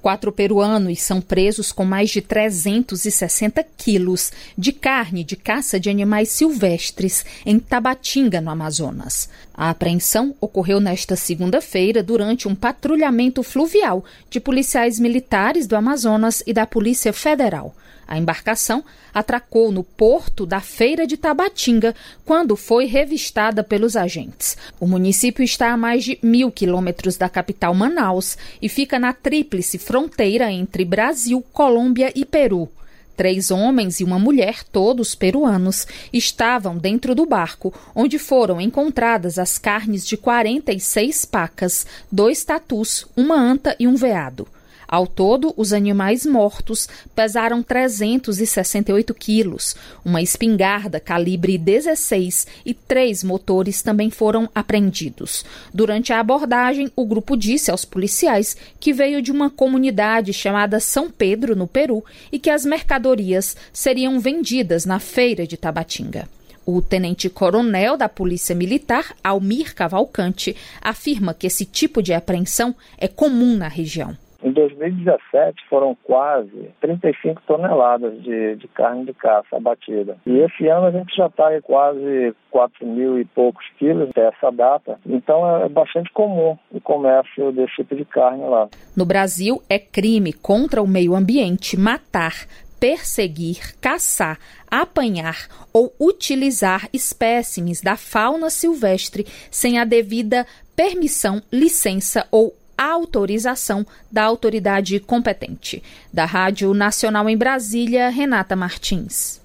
4 peruanos são presos com mais de 360 quilos de carne de caça de animais silvestres em Tabatinga, no Amazonas. A apreensão ocorreu nesta segunda-feira durante um patrulhamento fluvial de policiais militares do Amazonas e da Polícia Federal. A embarcação atracou no porto da Feira de Tabatinga quando foi revistada pelos agentes. O município está a mais de 1.000 quilômetros da capital Manaus e fica na tríplice fronteira entre Brasil, Colômbia e Peru. 3 homens e uma mulher, todos peruanos, estavam dentro do barco, onde foram encontradas as carnes de 46 pacas, 2 tatus, uma anta e um veado. Ao todo, os animais mortos pesaram 368 quilos. Uma espingarda calibre 16 e 3 motores também foram apreendidos. Durante a abordagem, o grupo disse aos policiais que veio de uma comunidade chamada São Pedro, no Peru, e que as mercadorias seriam vendidas na Feira de Tabatinga. O tenente-coronel da Polícia Militar, Almir Cavalcante, afirma que esse tipo de apreensão é comum na região. Em 2017 foram quase 35 toneladas de carne de caça abatida. E esse ano a gente já está em quase 4.000 e poucos quilos até essa data. Então é bastante comum o comércio desse tipo de carne lá. No Brasil, é crime contra o meio ambiente matar, perseguir, caçar, apanhar ou utilizar espécimes da fauna silvestre sem a devida permissão, licença ou autorização da autoridade competente. Da Rádio Nacional em Brasília, Renata Martins.